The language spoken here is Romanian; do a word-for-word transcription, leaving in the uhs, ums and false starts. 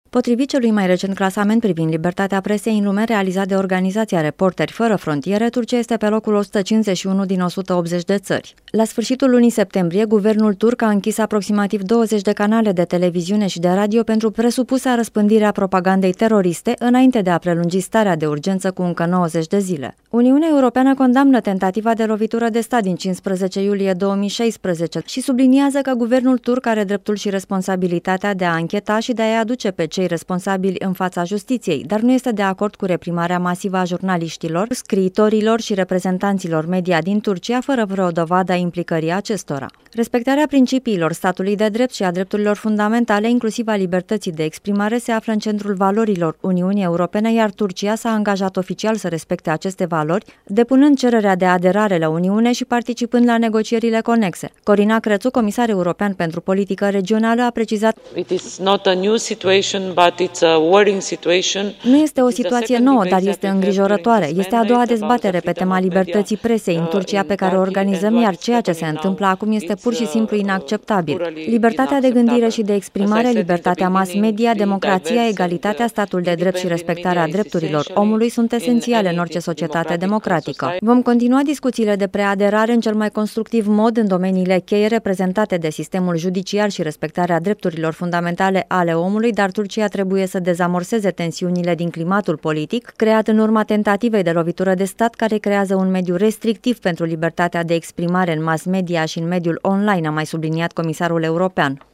Potrivit celui mai recent clasament privind libertatea presei în lume realizat de organizația Reporteri Fără Frontiere, Turcia este pe locul o sută cincizeci și unu din o sută optzeci de țări. La sfârșitul lunii septembrie, guvernul turc a închis aproximativ douăzeci de canale de televiziune și de radio pentru presupusa răspândire a propagandei teroriste, înainte de a prelungi starea de urgență cu încă nouăzeci de zile. Uniunea Europeană condamnă tentativa de lovitură de stat din cincisprezece iulie două mii șaisprezece și subliniază că guvernul turc are dreptul și responsabilitatea de a ancheta și de a-i aduce pe cei responsabili în fața justiției, dar nu este de acord cu reprimarea masivă a jurnaliștilor, scriitorilor și reprezentanților media din Turcia, fără vreo dovadă a implicării acestora. Respectarea principiilor statului de drept și a drepturilor fundamentale, inclusiv a libertății de exprimare, se află în centrul valorilor Uniunii Europene, iar Turcia s-a angajat oficial să respecte aceste valori, depunând cererea de aderare la Uniune și participând la negocierile conexe. Corina Crețu, comisar european pentru politică regională, a precizat: It is not a new situation, but it's a worrying situation. Nu este o situație nouă, dar este îngrijorătoare. Este a doua dezbatere pe tema libertății presei în Turcia pe care o organizăm, iar ceea ce se întâmplă acum este pur și simplu inacceptabil. Libertatea de gândire și de exprimare, libertatea mass media, democrația, egalitatea, statul de drept și respectarea drepturilor omului sunt esențiale în orice societate democratică. Vom continua discuțiile de preaderare în cel mai constructiv mod în domeniile cheie reprezentate de sistemul judiciar și respectarea drepturilor fundamentale ale omului, dar Turcia trebuie să dezamorseze tensiunile din climatul politic creat în urma tentativei de lovitură de stat, care creează un mediu restrictiv pentru libertatea de exprimare în mass media și în mediul online, a mai subliniat comisarul european.